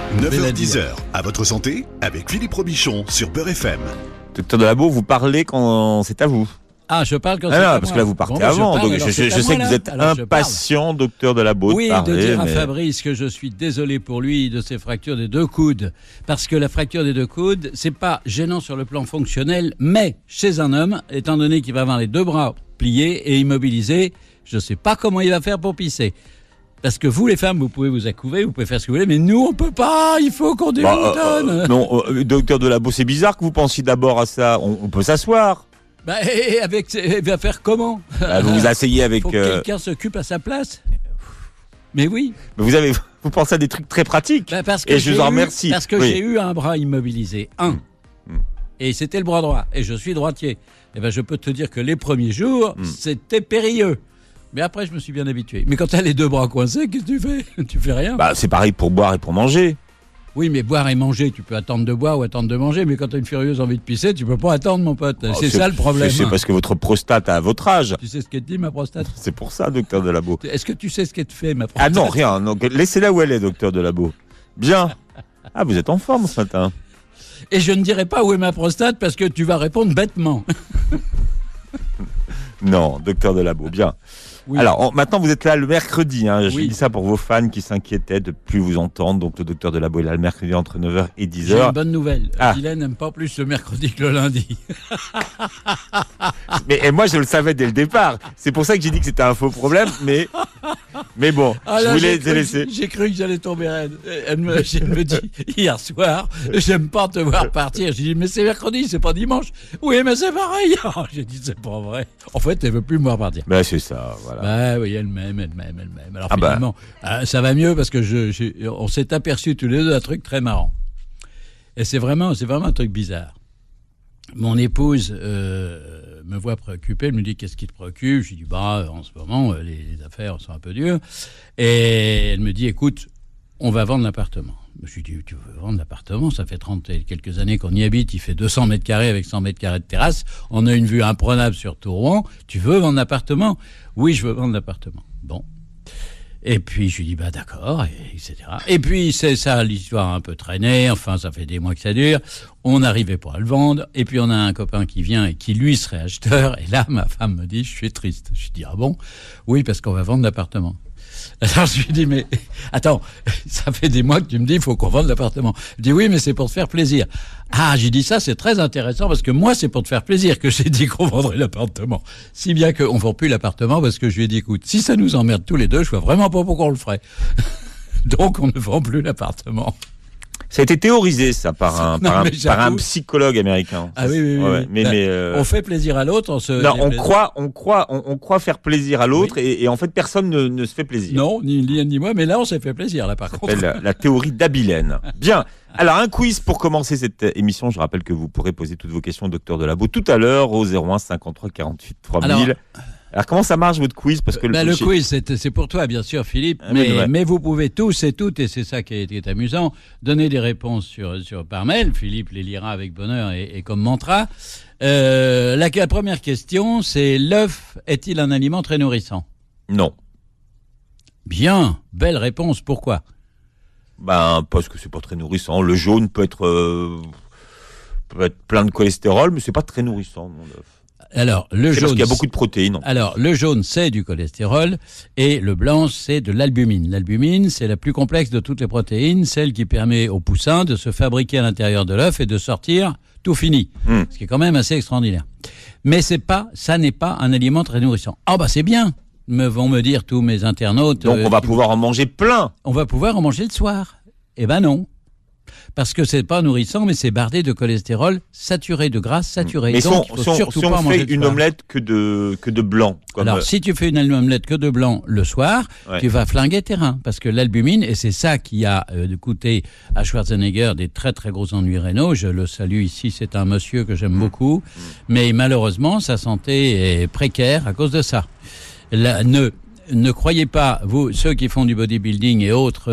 9h-10h, à votre santé, avec Philippe Robichon sur Beurre FM. Docteur Delabeau, vous parlez quand c'est à vous. Ah, je parle quand c'est Ah à non, parce moi. que là vous partez Bon, avant, je parle, donc alors je c'est à sais moi, que là. vous êtes Alors, je impatient, docteur Delabeau, Oui, de parler. de dire à mais- Fabrice que je suis désolé pour lui de ses fractures des deux coudes. Parce que la fracture des deux coudes, c'est pas gênant sur le plan fonctionnel, mais chez un homme, étant donné qu'il va avoir les deux bras pliés et immobilisés, je sais pas comment il va faire pour pisser. Parce que vous, les femmes, vous pouvez vous accouver, vous pouvez faire ce que vous voulez, mais nous, on peut pas, il faut qu'on déboutonne. Non, docteur Delabeau, c'est bizarre que vous pensiez d'abord à ça. On peut s'asseoir. Bah, et avec, il va faire comment? Vous vous asseyez avec. Faut que quelqu'un s'occupe à sa place. Mais oui. Mais vous pensez à des trucs très pratiques. Bah, parce que Et je vous en remercie. Parce que Oui. j'ai eu un bras immobilisé. Et c'était le bras droit. Et je suis droitier. Et ben, je peux te dire que les premiers jours, c'était périlleux. Mais après, je me suis bien habitué. Mais quand t'as les deux bras coincés, qu'est-ce que tu fais? Tu fais rien. Bah, c'est pareil pour boire et pour manger. Oui, mais boire et manger, tu peux attendre de boire ou attendre de manger. Mais quand t'as une furieuse envie de pisser, tu peux pas attendre, mon pote. C'est ça le problème. C'est parce que votre prostate a votre âge. Tu sais ce qu'elle dit, ma prostate? C'est pour ça, docteur Delabeau. Est-ce que tu sais ce qu'elle te fait, ma prostate? Ah non, rien. Donc, laissez-la où elle est, docteur Delabeau. Bien. Ah, vous êtes en forme ce matin. Et je ne dirai pas où est ma prostate parce que tu vas répondre bêtement. Non, docteur Delabeau, bien. Oui. Alors, maintenant, vous êtes là le mercredi. Je Oui. dis ça pour vos fans qui s'inquiétaient de plus vous entendre. Donc, le docteur Delabeau est là le mercredi entre 9h et J'ai une 10h. bonne nouvelle. Ah. Guylaine n'aime pas plus le mercredi que le lundi. Et moi, je le savais dès le départ. C'est pour ça que j'ai dit que c'était un faux problème. Mais bon, Ah je là, voulais te laisser. j'ai cru que j'allais tomber raide. Elle me dit hier soir, j'aime pas te voir partir. J'ai dit, mais c'est mercredi, c'est pas dimanche. Oui, mais c'est pareil. Oh, j'ai dit, c'est pas vrai. En fait, elle veut plus me voir partir. Ben, c'est ça, voilà. Bah oui, elle m'aime. Alors Ah bah. finalement, ça va mieux parce que on s'est aperçu tous les deux d'un truc très marrant. Et c'est vraiment un truc bizarre. Mon épouse me voit préoccupé, elle me dit qu'est-ce qui te préoccupe? Je lui dis en ce moment les affaires sont un peu dures. Et elle me dit écoute, on va vendre l'appartement. Je lui dis tu veux vendre l'appartement? Ça fait 30 et quelques années qu'on y habite, il fait 200 mètres carrés avec 100 mètres carrés de terrasse. On a une vue imprenable sur tout Rouen. Tu veux vendre l'appartement? Oui, je veux vendre l'appartement. Bon. Et puis je lui dis d'accord, etc. Et puis c'est ça, l'histoire a un peu traîné, enfin ça fait des mois que ça dure, on n'arrivait pas à le vendre, et puis on a un copain qui vient et qui lui serait acheteur, et là ma femme me dit je suis triste. Je lui dis ah bon? Oui, parce qu'on va vendre l'appartement. Alors je lui dis mais attends, ça fait des mois que tu me dis il faut qu'on vende l'appartement. Je dis oui mais c'est pour te faire plaisir. Ah j'ai dit ça c'est très intéressant parce que moi c'est pour te faire plaisir que j'ai dit qu'on vendrait l'appartement. Si bien qu'on ne vend plus l'appartement parce que je lui ai dit écoute si ça nous emmerde tous les deux je vois vraiment pas pourquoi on le ferait. Donc on ne vend plus l'appartement. Ça a été théorisé, ça, par un psychologue américain. Ah oui. Ouais, mais on fait plaisir à l'autre, on croit faire plaisir à l'autre, oui. et en fait, personne ne se fait plaisir. Non, ni Liane ni moi, mais là, on s'est fait plaisir, là, par contre. La théorie d'Abilène. Bien. Alors, un quiz pour commencer cette émission. Je rappelle que vous pourrez poser toutes vos questions au docteur Delabeau tout à l'heure au 01 53 48 3000. Alors, comment ça marche votre quiz? Parce que le quiz, c'est pour toi, bien sûr, Philippe, mais vous pouvez tous et toutes, et c'est ça qui est amusant, donner des réponses par mail. Philippe les lira avec bonheur et comme mantra. La première question, c'est l'œuf est-il un aliment très nourrissant? Non. Bien, belle réponse. Pourquoi? Parce que c'est pas très nourrissant. Le jaune peut être plein de cholestérol, mais c'est pas très nourrissant, mon œuf. Alors, le jaune, parce qu'il y a beaucoup de protéines. Alors, le jaune, c'est du cholestérol et le blanc, c'est de l'albumine. L'albumine, c'est la plus complexe de toutes les protéines, celle qui permet aux poussins de se fabriquer à l'intérieur de l'œuf et de sortir tout fini. Ce qui est quand même assez extraordinaire. Mais ça n'est pas un aliment très nourrissant. C'est bien, vont me dire tous mes internautes. Donc, on va pouvoir en manger plein. On va pouvoir en manger le soir. Eh ben non. Parce que c'est pas nourrissant, mais c'est bardé de cholestérol saturé, de graisse saturée. Mais donc, si on fait une omelette que de blanc. Alors, si tu fais une omelette que de blanc le soir, tu vas flinguer tes reins. Parce que l'albumine, et c'est ça qui a coûté à Schwarzenegger des très très gros ennuis rénaux. Je le salue ici, c'est un monsieur que j'aime beaucoup. Mais malheureusement, sa santé est précaire à cause de ça. Ne croyez pas, vous, ceux qui font du bodybuilding et autres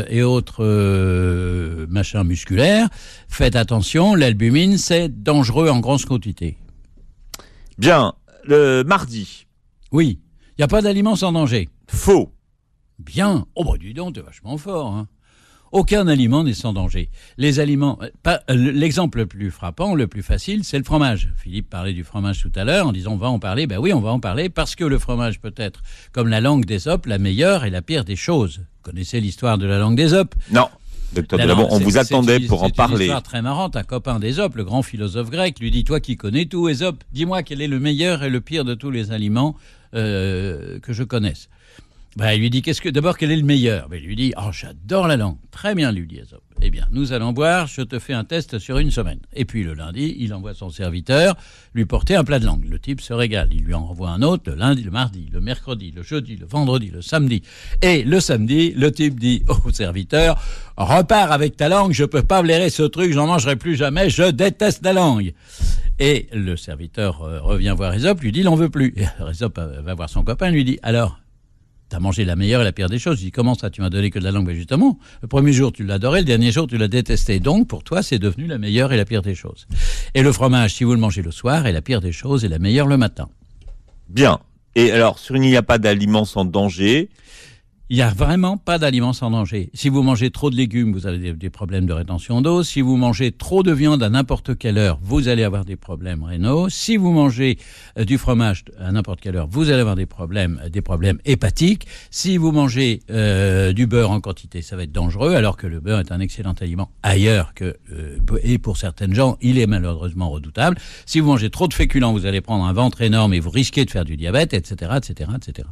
machins musculaires, faites attention, l'albumine, c'est dangereux en grande quantité. Bien, le mardi. Oui, il n'y a pas d'aliments sans danger. Faux. Bien. Dis donc, t'es vachement fort. Hein. Aucun aliment n'est sans danger. Les aliments, l'exemple le plus frappant, le plus facile, c'est le fromage. Philippe parlait du fromage tout à l'heure en disant on va en parler. Ben oui, on va en parler parce que le fromage peut être, comme la langue d'Ésope, la meilleure et la pire des choses. Vous connaissez l'histoire de la langue d'Ésope ? Non. Docteur Delabon, on vous attendait pour en parler. C'est une histoire très marrante. Un copain d'Ésope, le grand philosophe grec, lui dit, toi qui connais tout, Ésope, dis-moi quel est le meilleur et le pire de tous les aliments que je connaisse. Ben, il lui dit, d'abord, quel est le meilleur? Ben, il lui dit, oh, j'adore la langue. Très bien, lui dit Ésope. Eh bien, nous allons boire, je te fais un test sur une semaine. Et puis le lundi, il envoie son serviteur lui porter un plat de langue. Le type se régale. Il lui en renvoie un autre le lundi, le mardi, le mercredi, le jeudi, le vendredi, le samedi. Et le samedi, le type dit au serviteur, repars avec ta langue, je peux pas blairer ce truc, j'en mangerai plus jamais, je déteste la langue. Et le serviteur revient voir Ésope, lui dit, il n'en veut plus. Et Ésope va voir son copain, lui dit, alors, t'as mangé la meilleure et la pire des choses. Il dit, comment ça, tu m'as donné que de la langue? Ben justement, le premier jour, tu l'adorais, le dernier jour, tu l'as détesté. Donc, pour toi, c'est devenu la meilleure et la pire des choses. Et le fromage, si vous le mangez le soir, est la pire des choses et la meilleure le matin. Bien. Et alors, il n'y a pas d'aliments sans danger. Il n'y a vraiment pas d'aliments sans danger. Si vous mangez trop de légumes, vous avez des problèmes de rétention d'eau. Si vous mangez trop de viande à n'importe quelle heure, vous allez avoir des problèmes rénaux. Si vous mangez du fromage à n'importe quelle heure, vous allez avoir des problèmes hépatiques. Si vous mangez du beurre en quantité, ça va être dangereux, alors que le beurre est un excellent aliment ailleurs et pour certaines gens, il est malheureusement redoutable. Si vous mangez trop de féculents, vous allez prendre un ventre énorme et vous risquez de faire du diabète, etc., etc., etc.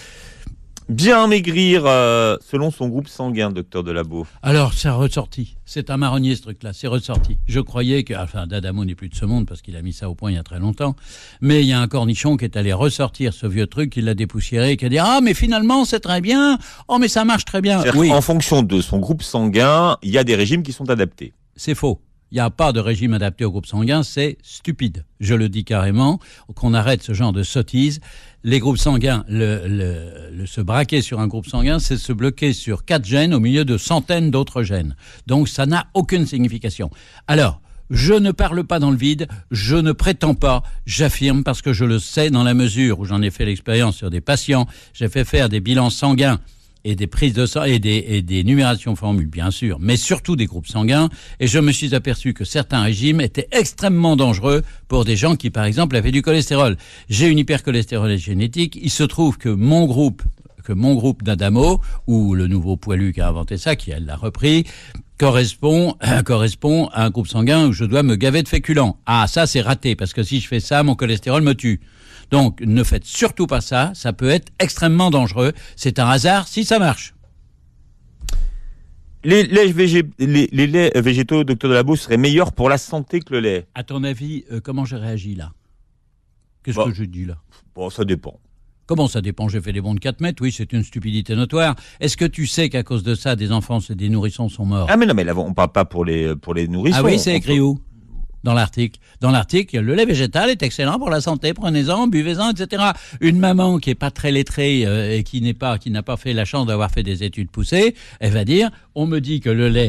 Bien maigrir selon son groupe sanguin, docteur Delabon. Alors, c'est ressorti. C'est un marronnier, ce truc-là. C'est ressorti. Je croyais que... Enfin, d'Adamo n'est plus de ce monde parce qu'il a mis ça au point il y a très longtemps. Mais il y a un cornichon qui est allé ressortir ce vieux truc, qui l'a dépoussiéré et qui a dit « Ah, mais finalement, c'est très bien. Oh, mais ça marche très bien. » Oui. En fonction de son groupe sanguin, il y a des régimes qui sont adaptés. C'est faux. Il n'y a pas de régime adapté au groupe sanguin, c'est stupide. Je le dis carrément, qu'on arrête ce genre de sottise. Les groupes sanguins, se braquer sur un groupe sanguin, c'est se bloquer sur 4 gènes au milieu de centaines d'autres gènes. Donc ça n'a aucune signification. Alors, je ne parle pas dans le vide, je ne prétends pas, j'affirme parce que je le sais dans la mesure où j'en ai fait l'expérience sur des patients, j'ai fait faire des bilans sanguins et des prises de sang et des numérations formules, bien sûr, mais surtout des groupes sanguins. Et je me suis aperçu que certains régimes étaient extrêmement dangereux pour des gens qui, par exemple, avaient du cholestérol. J'ai une hypercholestérolémie génétique. Il se trouve que mon groupe d'Adamo, ou le nouveau poilu qui a inventé ça, qui elle l'a repris, correspond à un groupe sanguin où je dois me gaver de féculents. Ah, ça c'est raté, parce que si je fais ça, mon cholestérol me tue. Donc, ne faites surtout pas ça, ça peut être extrêmement dangereux. C'est un hasard si ça marche. Les laits végétaux, docteur Delabon, seraient meilleurs pour la santé que le lait. À ton avis, comment j'ai réagi là? Qu'est-ce que je dis là? Bon, ça dépend. Comment ça dépend? J'ai fait des bonds de 4 mètres, oui, c'est une stupidité notoire. Est-ce que tu sais qu'à cause de ça, des enfants et des nourrissons sont morts? Ah mais non, mais là, on parle pas pour les nourrissons. Ah oui, c'est écrit où? Dans l'article. Dans l'article, le lait végétal est excellent pour la santé, prenez-en, buvez-en, etc. Une maman qui est pas très lettrée et qui n'a pas fait la chance d'avoir fait des études poussées, elle va dire, on me dit que le lait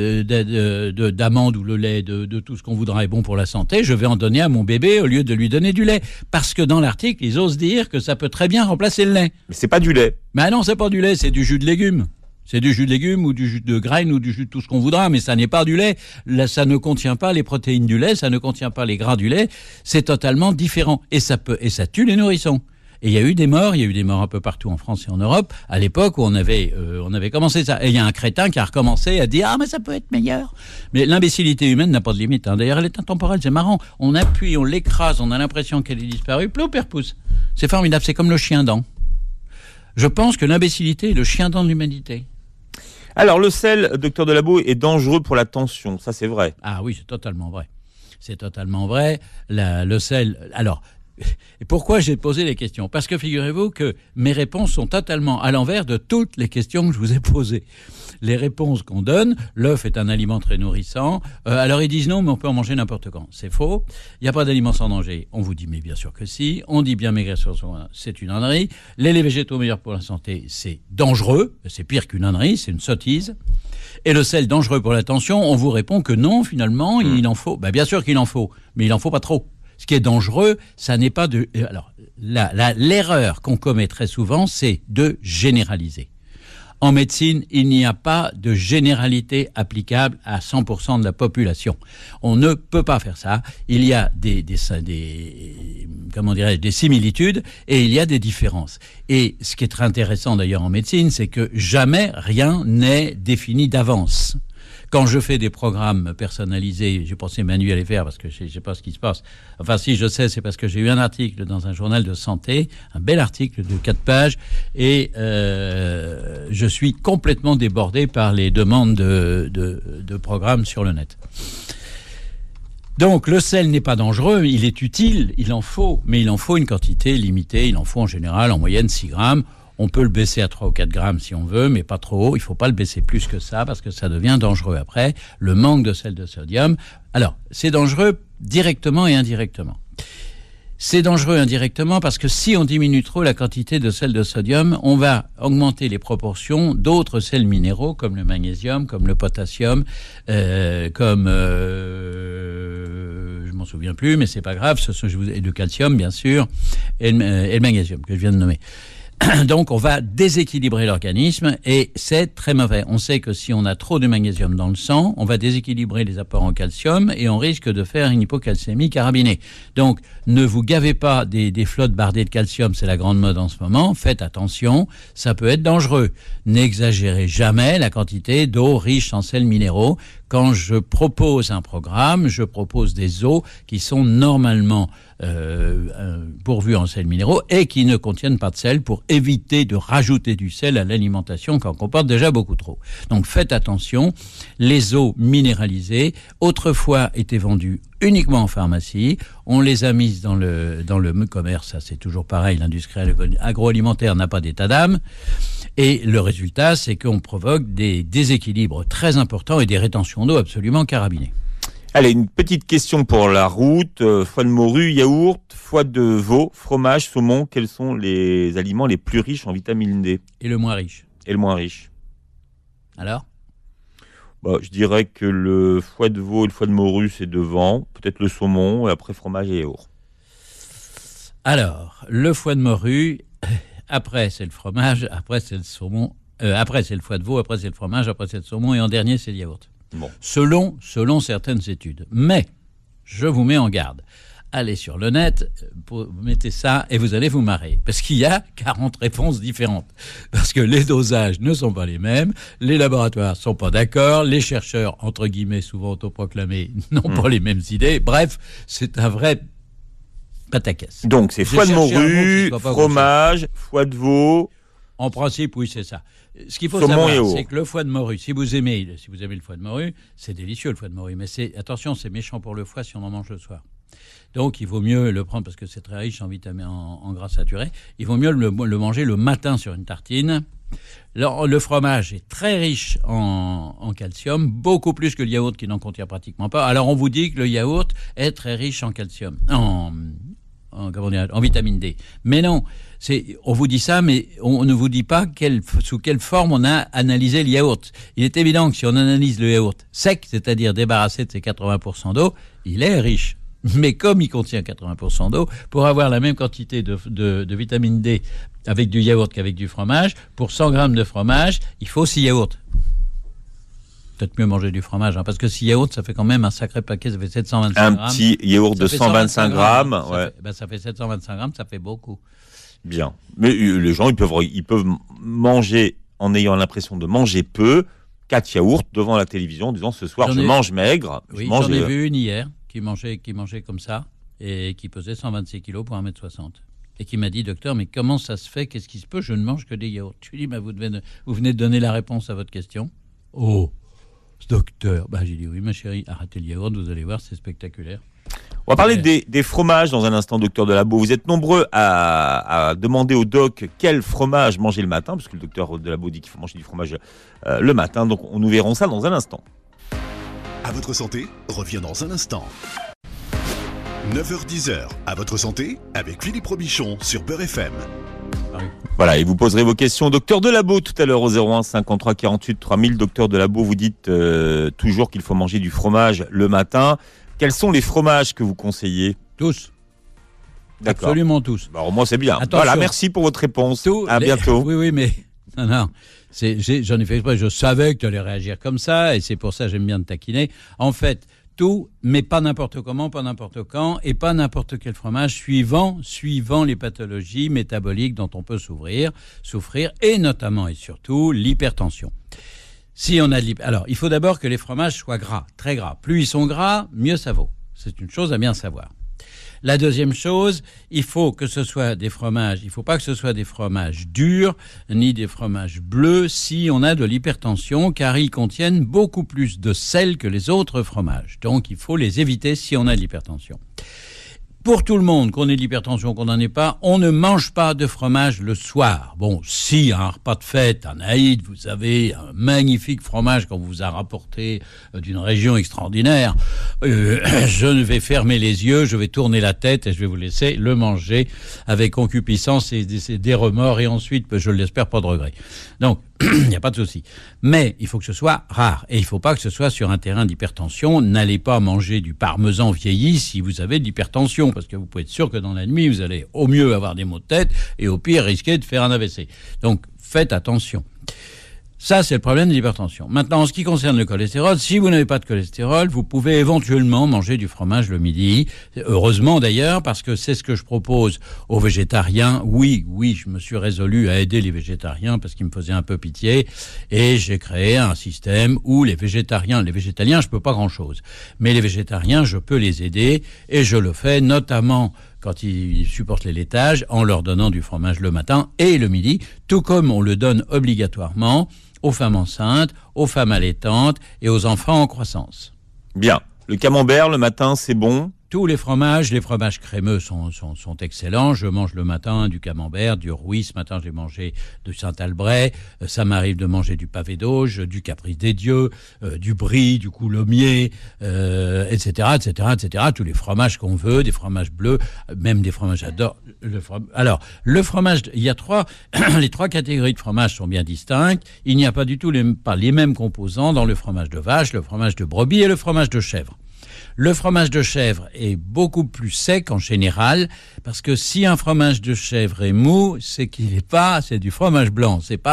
d'amande ou le lait de tout ce qu'on voudra est bon pour la santé, je vais en donner à mon bébé au lieu de lui donner du lait. Parce que dans l'article, ils osent dire que ça peut très bien remplacer le lait. Mais c'est pas du lait. Mais non, c'est pas du lait, c'est du jus de légumes. C'est du jus de légumes ou du jus de graines ou du jus de tout ce qu'on voudra, mais ça n'est pas du lait. Là, ça ne contient pas les protéines du lait, ça ne contient pas les gras du lait. C'est totalement différent. Et ça tue les nourrissons. Et il y a eu des morts un peu partout en France et en Europe, à l'époque où on avait commencé ça. Et il y a un crétin qui a recommencé à dire « Ah, mais ça peut être meilleur ». Mais l'imbécilité humaine n'a pas de limite. Hein. D'ailleurs, elle est intemporelle, c'est marrant. On appuie, on l'écrase, on a l'impression qu'elle est disparue, ploup, elle repousse. C'est formidable, c'est comme le chien-dent. Je pense que l'imbécilité est le chien-dent de l'humanité. Alors, le sel, docteur Delabon, est dangereux pour la tension. Ça, c'est vrai. Ah oui, c'est totalement vrai. C'est totalement vrai. Le sel... Alors, et pourquoi j'ai posé les questions? Parce que figurez-vous que mes réponses sont totalement à l'envers de toutes les questions que je vous ai posées. Les réponses qu'on donne, l'œuf est un aliment très nourrissant. Alors ils disent non, mais on peut en manger n'importe quand. C'est faux. Il n'y a pas d'aliment sans danger. On vous dit mais bien sûr que si. On dit bien maigrir sur son, c'est une ânerie. Les laits végétaux meilleurs pour la santé, c'est dangereux. C'est pire qu'une ânerie, c'est une sottise. Et le sel dangereux pour la tension, on vous répond que non, finalement, il en faut. Bien sûr qu'il en faut, mais il en faut pas trop. Ce qui est dangereux, ça n'est pas de... Alors, l'erreur qu'on commet très souvent, c'est de généraliser. En médecine, il n'y a pas de généralité applicable à 100% de la population. On ne peut pas faire ça. Il y a des similitudes et il y a des différences. Et ce qui est très intéressant d'ailleurs en médecine, c'est que jamais rien n'est défini d'avance. Quand je fais des programmes personnalisés, j'ai pensé Manu à les faire parce que je ne sais pas ce qui se passe. Enfin, si je sais, c'est parce que j'ai eu un article dans un journal de santé, un bel article de 4 pages, et je suis complètement débordé par les demandes de programmes sur le net. Donc, le sel n'est pas dangereux, il est utile, il en faut, mais il en faut une quantité limitée. Il en faut en général, en moyenne, 6 grammes. On peut le baisser à 3 ou 4 grammes si on veut, mais pas trop haut. Il ne faut pas le baisser plus que ça parce que ça devient dangereux après. Le manque de sel de sodium. Alors, c'est dangereux directement et indirectement. C'est dangereux indirectement parce que si on diminue trop la quantité de sel de sodium, on va augmenter les proportions d'autres sels minéraux comme le magnésium, comme le potassium, je m'en souviens plus, mais c'est pas grave. Et le calcium, bien sûr, et le magnésium que je viens de nommer. Donc, on va déséquilibrer l'organisme et c'est très mauvais. On sait que si on a trop de magnésium dans le sang, on va déséquilibrer les apports en calcium et on risque de faire une hypocalcémie carabinée. Donc, ne vous gavez pas des flottes bardées de calcium, c'est la grande mode en ce moment. Faites attention, ça peut être dangereux. N'exagérez jamais la quantité d'eau riche en sels minéraux. Quand je propose un programme, je propose des eaux qui sont normalement pourvues en sels minéraux et qui ne contiennent pas de sel pour éviter de rajouter du sel à l'alimentation quand on comporte déjà beaucoup trop. Donc faites attention, les eaux minéralisées, autrefois étaient vendues uniquement en pharmacie, on les a mises dans le commerce, ça c'est toujours pareil, l'industrie agroalimentaire n'a pas d'état d'âme, et le résultat c'est qu'on provoque des déséquilibres très importants et des rétentions d'eau absolument carabinées. Allez, une petite question pour la route. Foie de morue, yaourt, foie de veau, fromage, saumon. Quels sont les aliments les plus riches en vitamine D ? Et le moins riche. Et le moins riche. Alors ? Je dirais que le foie de veau et le foie de morue, c'est devant. Peut-être le saumon, et après fromage et yaourt. Alors, le foie de morue, après c'est le fromage, après c'est le saumon, après c'est le foie de veau, après c'est le fromage, après c'est le saumon, et en dernier c'est le yaourt. Bon. Selon certaines études. Mais, je vous mets en garde. Allez sur le net, mettez ça et vous allez vous marrer. Parce qu'il y a 40 réponses différentes. Parce que les dosages ne sont pas les mêmes, les laboratoires ne sont pas d'accord, les chercheurs, entre guillemets, souvent autoproclamés, n'ont pas les mêmes idées. Bref, c'est un vrai pataquès. Donc, c'est foie de morue, fromage, foie de veau. En principe, oui, c'est ça. Ce qu'il faut saumon savoir, c'est que le foie de morue, si vous aimez le foie de morue, c'est délicieux le foie de morue, mais attention, c'est méchant pour le foie si on en mange le soir. Donc, il vaut mieux le prendre parce que c'est très riche en vitamines, en gras saturés. Il vaut mieux le manger le matin sur une tartine. Le fromage est très riche en calcium, beaucoup plus que le yaourt qui n'en contient pratiquement pas. Alors, on vous dit que le yaourt est très riche en calcium, en vitamine D. Mais non, on vous dit ça, mais on ne vous dit pas sous quelle forme on a analysé le yaourt. Il est évident que si on analyse le yaourt sec, c'est-à-dire débarrassé de ses 80% d'eau, il est riche. Mais comme il contient 80% d'eau, pour avoir la même quantité de vitamine D avec du yaourt qu'avec du fromage, pour 100 grammes de fromage, il faut 6 yaourts. Peut-être mieux manger du fromage, parce que 6 yaourts, ça fait quand même un sacré paquet, ça fait 725 grammes. Un petit yaourt de 125 grammes. Ouais. Ça fait 725 grammes, ça fait beaucoup. Bien. Mais les gens, ils peuvent manger en ayant l'impression de manger peu, 4 yaourts devant la télévision en disant ce soir je mange maigre. Oui, j'en ai vu une hier qui mangeait comme ça et qui pesait 126 kilos pour 1m60. Et qui m'a dit, docteur, mais comment ça se fait? Qu'est-ce qui se peut? Je ne mange que des yaourts. Je lui ai dit, vous venez de donner la réponse à votre question. Oh, docteur. J'ai dit, oui, ma chérie, arrêtez le yaourt, vous allez voir, c'est spectaculaire. On va parler des fromages dans un instant, docteur Delabeau. Vous êtes nombreux à demander au doc quel fromage manger le matin, parce que le docteur Delabeau dit qu'il faut manger du fromage le matin. Donc, nous verrons ça dans un instant. À votre santé, revient dans un instant. 9h-10h, à votre santé, avec Philippe Robichon sur Beurre FM. Voilà, et vous poserez vos questions au docteur Delabeau tout à l'heure au 01 53 48 3000. Docteur Delabeau, vous dites toujours qu'il faut manger du fromage le matin. Quels sont les fromages que vous conseillez? Tous. D'accord. Absolument tous. Au moins, c'est bien. Attention. Voilà, merci pour votre réponse. À bientôt. Oui, mais... Non. J'en ai fait exprès, je savais que tu allais réagir comme ça, et c'est pour ça que j'aime bien te taquiner. En fait, tout, mais pas n'importe comment, pas n'importe quand, et pas n'importe quel fromage, suivant les pathologies métaboliques dont on peut souffrir, et notamment et surtout l'hypertension. Alors, il faut d'abord que les fromages soient gras, très gras. Plus ils sont gras, mieux ça vaut. C'est une chose à bien savoir. La deuxième chose, il faut pas que ce soit des fromages durs, ni des fromages bleus, si on a de l'hypertension, car ils contiennent beaucoup plus de sel que les autres fromages. Donc, il faut les éviter si on a de l'hypertension. Pour tout le monde, qu'on ait de l'hypertension, qu'on n'en ait pas, on ne mange pas de fromage le soir. Bon, si un repas de fête, un Aïd, vous avez un magnifique fromage qu'on vous a rapporté d'une région extraordinaire, je vais fermer les yeux, je vais tourner la tête et je vais vous laisser le manger avec concupiscence et des remords et ensuite, je l'espère, pas de regrets. Donc, il n'y a pas de souci. Mais il faut que ce soit rare. Et il ne faut pas que ce soit sur un terrain d'hypertension. N'allez pas manger du parmesan vieilli si vous avez de l'hypertension, parce que vous pouvez être sûr que dans la nuit, vous allez au mieux avoir des maux de tête et au pire risquer de faire un AVC. Donc, faites attention. Ça, c'est le problème de l'hypertension. Maintenant, en ce qui concerne le cholestérol, si vous n'avez pas de cholestérol, vous pouvez éventuellement manger du fromage le midi. Heureusement d'ailleurs, parce que c'est ce que je propose aux végétariens. Oui, je me suis résolu à aider les végétariens parce qu'ils me faisaient un peu pitié. Et j'ai créé un système où les végétaliens, je peux pas grand-chose. Mais les végétariens, je peux les aider. Et je le fais notamment quand ils supportent les laitages, en leur donnant du fromage le matin et le midi, tout comme on le donne obligatoirement aux femmes enceintes, aux femmes allaitantes et aux enfants en croissance. Bien. Le camembert, le matin, c'est bon ? Tous les fromages crémeux sont excellents. Je mange le matin du camembert, du rouy. Ce matin, j'ai mangé de Saint-Albret. Ça m'arrive de manger du pavé d'auge, du caprice des dieux, du brie, du coulommiers, etc. Tous les fromages qu'on veut, des fromages bleus, même des fromages j'adore. Alors, le fromage, il y a les trois catégories de fromages sont bien distinctes. Il n'y a pas du tout pas les mêmes composants dans le fromage de vache, le fromage de brebis et le fromage de chèvre. Le fromage de chèvre est beaucoup plus sec en général, parce que si un fromage de chèvre est mou, c'est c'est du fromage blanc. C'est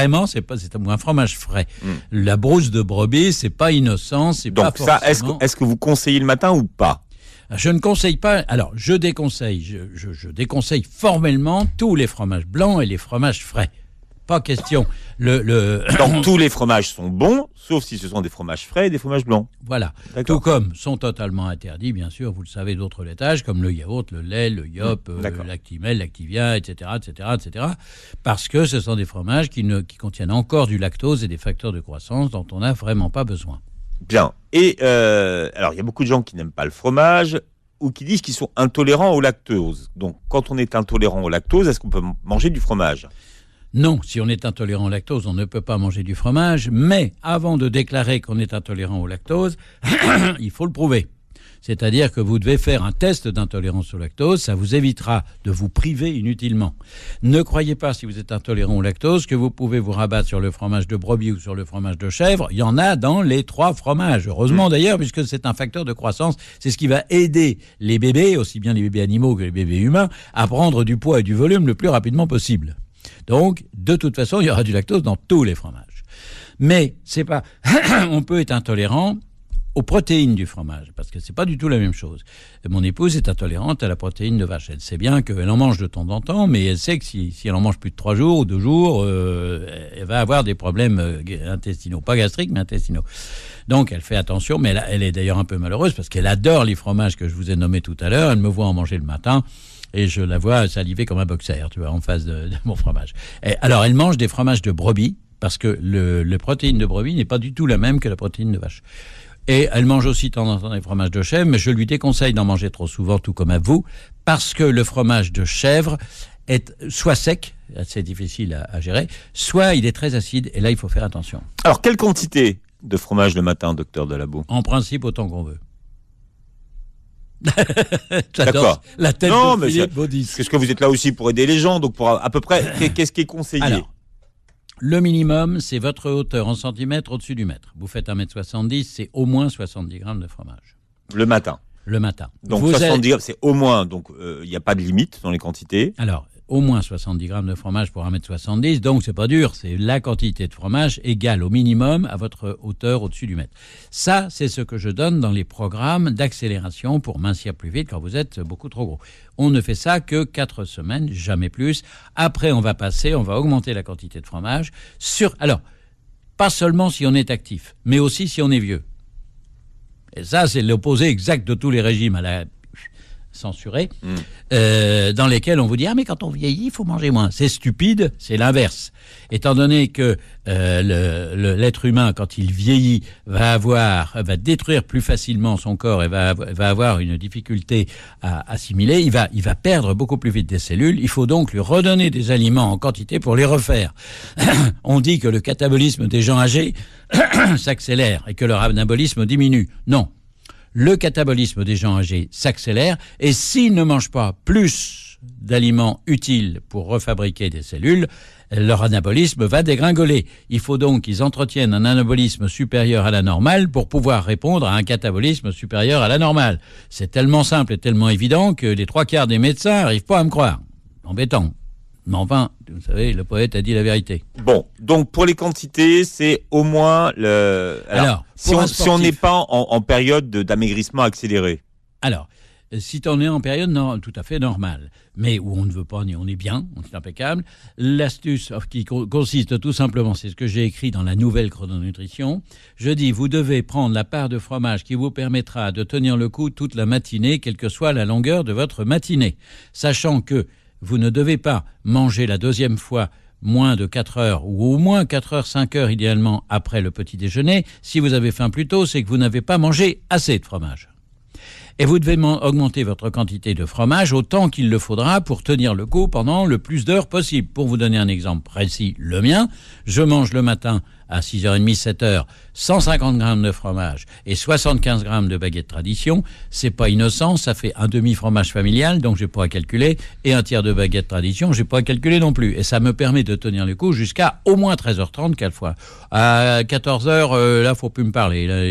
un fromage frais. La brousse de brebis, c'est pas innocent, c'est donc pas forcément. Donc ça, est-ce que vous conseillez le matin ou pas ? Je ne conseille pas. Alors, je déconseille. Je déconseille formellement tous les fromages blancs et les fromages frais. Pas question. Donc tous les fromages sont bons, sauf si ce sont des fromages frais et des fromages blancs. Voilà. D'accord. Tout comme sont totalement interdits, bien sûr, vous le savez, d'autres laitages, comme le yaourt, le lait, le yop, l'actimel, l'activia, etc., parce que ce sont des fromages qui contiennent encore du lactose et des facteurs de croissance dont on n'a vraiment pas besoin. Bien. Et alors, il y a beaucoup de gens qui n'aiment pas le fromage ou qui disent qu'ils sont intolérants au lactose. Donc, quand on est intolérant au lactose, est-ce qu'on peut manger du fromage ? Non, si on est intolérant au lactose, on ne peut pas manger du fromage, mais avant de déclarer qu'on est intolérant au lactose, il faut le prouver. C'est-à-dire que vous devez faire un test d'intolérance au lactose, ça vous évitera de vous priver inutilement. Ne croyez pas, si vous êtes intolérant au lactose, que vous pouvez vous rabattre sur le fromage de brebis ou sur le fromage de chèvre. Il y en a dans les trois fromages. Heureusement d'ailleurs, puisque c'est un facteur de croissance. C'est ce qui va aider les bébés, aussi bien les bébés animaux que les bébés humains, à prendre du poids et du volume le plus rapidement possible. Donc, de toute façon, il y aura du lactose dans tous les fromages. Mais c'est pas, on peut être intolérant aux protéines du fromage, parce que c'est pas du tout la même chose. Mon épouse est intolérante à la protéine de vache. Elle sait bien qu'elle en mange de temps en temps, mais elle sait que si elle en mange plus de 3 jours ou 2 jours, elle va avoir des problèmes intestinaux. Pas gastriques, mais intestinaux. Donc, elle fait attention, mais elle est d'ailleurs un peu malheureuse, parce qu'elle adore les fromages que je vous ai nommés tout à l'heure. Elle me voit en manger le matin, et je la vois saliver comme un boxer, tu vois, en face de mon fromage. Alors, elle mange des fromages de brebis, parce que le protéine de brebis n'est pas du tout la même que la protéine de vache. Et elle mange aussi de temps en temps des fromages de chèvre, mais je lui déconseille d'en manger trop souvent, tout comme à vous, parce que le fromage de chèvre est soit sec, c'est difficile à gérer, soit il est très acide, et là, il faut faire attention. Alors, quelle quantité de fromage le matin, docteur Delaboue ? En principe, autant qu'on veut. D'accord. La tête de Philippe Baudis. Parce que vous êtes là aussi pour aider les gens, donc pour à peu près, qu'est-ce qui est conseillé ? Alors, le minimum, c'est votre hauteur en centimètres au-dessus du mètre. Vous faites 1m70, c'est au moins 70 grammes de fromage. Le matin ? Le matin. Donc 70 grammes, c'est au moins, donc il n'y a pas de limite dans les quantités. Alors, au moins 70 grammes de fromage pour 1m70, donc c'est pas dur, c'est la quantité de fromage égale au minimum à votre hauteur au-dessus du mètre. Ça, c'est ce que je donne dans les programmes d'accélération pour mincir plus vite quand vous êtes beaucoup trop gros. On ne fait ça que 4 semaines, jamais plus. Après, on va augmenter la quantité de fromage alors, pas seulement si on est actif, mais aussi si on est vieux. Et ça, c'est l'opposé exact de tous les régimes à la censurés, dans lesquels on vous dit « Ah, mais quand on vieillit, il faut manger moins ». C'est stupide, c'est l'inverse. Étant donné que l'être humain, quand il vieillit, va détruire plus facilement son corps et va avoir une difficulté à assimiler, il va perdre beaucoup plus vite des cellules. Il faut donc lui redonner des aliments en quantité pour les refaire. On dit que le catabolisme des gens âgés s'accélère et que leur anabolisme diminue. Non. Le catabolisme des gens âgés s'accélère et s'ils ne mangent pas plus d'aliments utiles pour refabriquer des cellules, leur anabolisme va dégringoler. Il faut donc qu'ils entretiennent un anabolisme supérieur à la normale pour pouvoir répondre à un catabolisme supérieur à la normale. C'est tellement simple et tellement évident que les 3/4 des médecins n'arrivent pas à me croire. Embêtant. Mais enfin, vous savez, le poète a dit la vérité. Bon, donc pour les quantités, c'est au moins Alors si on n'est pas en période d'amaigrissement accéléré. Alors, si on est en période tout à fait normale, mais où on ne veut pas, on est bien, on est impeccable, l'astuce qui consiste tout simplement, c'est ce que j'ai écrit dans la nouvelle chrononutrition, je dis, vous devez prendre la part de fromage qui vous permettra de tenir le coup toute la matinée, quelle que soit la longueur de votre matinée, sachant que vous ne devez pas manger la deuxième fois moins de 4 heures, ou au moins 4 heures, 5 heures idéalement après le petit déjeuner. Si vous avez faim plus tôt, c'est que vous n'avez pas mangé assez de fromage. Et vous devez augmenter votre quantité de fromage autant qu'il le faudra pour tenir le coup pendant le plus d'heures possible. Pour vous donner un exemple précis, le mien, je mange le matin à 6h30, 7h, 150 grammes de fromage et 75 grammes de baguette tradition. C'est pas innocent, ça fait un demi-fromage familial, donc j'ai pas à calculer, et un tiers de baguette tradition, j'ai pas à calculer non plus. Et ça me permet de tenir le coup jusqu'à au moins 13h30 quelquefois. À 14h, là, faut plus me parler. Là,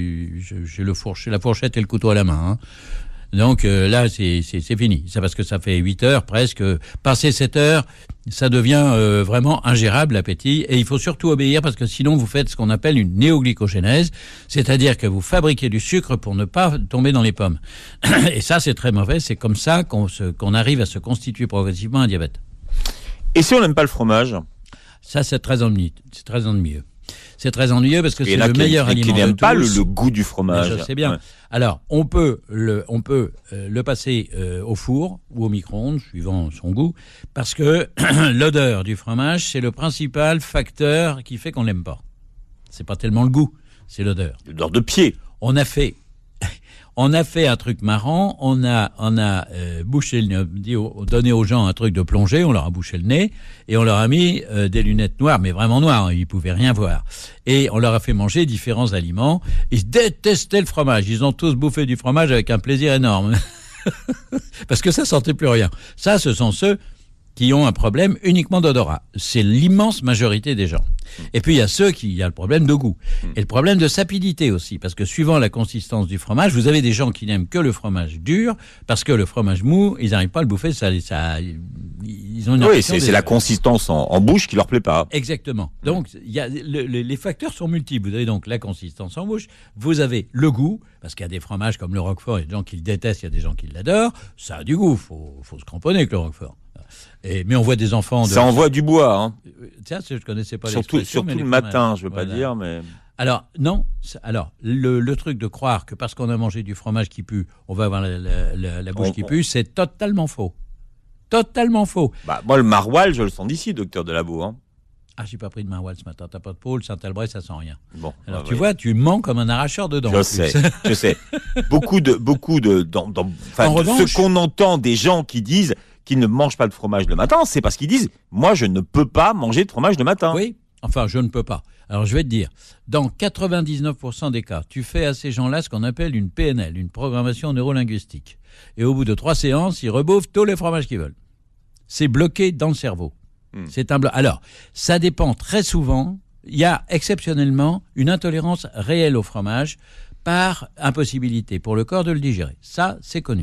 j'ai la fourchette et le couteau à la main, hein. Donc là, c'est fini. C'est parce que ça fait 8 heures presque. Passé 7 heures, ça devient vraiment ingérable, l'appétit. Et il faut surtout obéir parce que sinon, vous faites ce qu'on appelle une néoglycogénèse. C'est-à-dire que vous fabriquez du sucre pour ne pas tomber dans les pommes. Et ça, c'est très mauvais. C'est comme ça qu'on arrive à se constituer progressivement un diabète. Et si on n'aime pas le fromage ? Ça, c'est très ennuyeux. C'est très ennuyeux parce que c'est le meilleur aliment de tous. Qui n'aiment pas le goût du fromage. Je sais bien. Ouais. Alors, on peut le passer au four ou au micro-ondes, suivant son goût, parce que l'odeur du fromage, c'est le principal facteur qui fait qu'on l'aime pas. C'est pas tellement le goût, c'est l'odeur. L'odeur de pied. On a fait un truc marrant, on a donné aux gens un truc de plongée, on leur a bouché le nez, et on leur a mis des lunettes noires, mais vraiment noires, ils pouvaient rien voir. Et on leur a fait manger différents aliments. Ils détestaient le fromage, ils ont tous bouffé du fromage avec un plaisir énorme. Parce que ça sentait plus rien. Ça, ce sont ceux qui ont un problème uniquement d'odorat. C'est l'immense majorité des gens. Et puis, il y a ceux qui ont le problème de goût. Et le problème de sapidité aussi, parce que suivant la consistance du fromage, vous avez des gens qui n'aiment que le fromage dur, parce que le fromage mou, ils n'arrivent pas à le bouffer, ils ont une impression c'est la consistance en bouche qui leur plaît pas. Exactement. Donc, les facteurs sont multiples. Vous avez donc la consistance en bouche, vous avez le goût, parce qu'il y a des fromages comme le Roquefort, il y a des gens qui le détestent, il y a des gens qui l'adorent, ça a du goût, faut se cramponner avec le Roquefort. Mais on voit des enfants... Ça envoie du bois, hein. Tiens, je connaissais pas surtout le matin, je veux pas dire, mais... Alors, non. Alors, le truc de croire que parce qu'on a mangé du fromage qui pue, on va avoir la bouche qui pue, c'est totalement faux. Totalement faux. Bah, moi, le maroilles, je le sens d'ici, docteur Delabeau, hein. Ah, j'ai pas pris de maroilles ce matin. T'as pas de peau, le Saint-Albret, ça sent rien. Bon. Alors, tu vois, tu mens comme un arracheur de dents. Je sais. Beaucoup de, ce qu'on entend des gens qui disent qu'ils ne mangent pas de fromage le matin, c'est parce qu'ils disent, moi, je ne peux pas manger de fromage le matin. Oui. Enfin, je ne peux pas. Alors, je vais te dire, dans 99% des cas, tu fais à ces gens-là ce qu'on appelle une PNL, une programmation neurolinguistique. Et au bout de 3 séances, ils rebouffent tous les fromages qu'ils veulent. C'est bloqué dans le cerveau. C'est un bloc. Alors, ça dépend très souvent. Il y a exceptionnellement une intolérance réelle au fromage par impossibilité pour le corps de le digérer. Ça, c'est connu.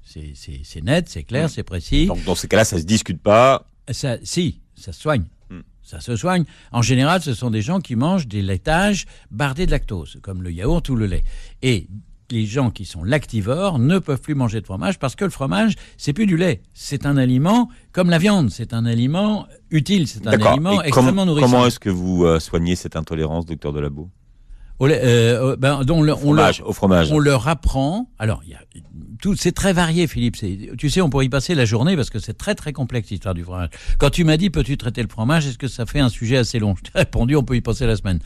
C'est net, c'est clair, c'est précis. Donc dans ces cas-là, ça se discute pas. Ça se soigne. Ça se soigne. En général, ce sont des gens qui mangent des laitages bardés de lactose, comme le yaourt ou le lait. Et les gens qui sont lactivores ne peuvent plus manger de fromage parce que le fromage, c'est plus du lait. C'est un aliment comme la viande. C'est un aliment utile. C'est un aliment extrêmement nourrissant. Comment est-ce que vous soignez cette intolérance, docteur Delabeau ? Au fromage. On leur apprend. Alors, c'est très varié, Philippe. Tu sais, on pourrait y passer la journée parce que c'est très, très complexe, l'histoire du fromage. Quand tu m'as dit, peux-tu traiter le fromage, est-ce que ça fait un sujet assez long ? Je t'ai répondu, on peut y passer la semaine.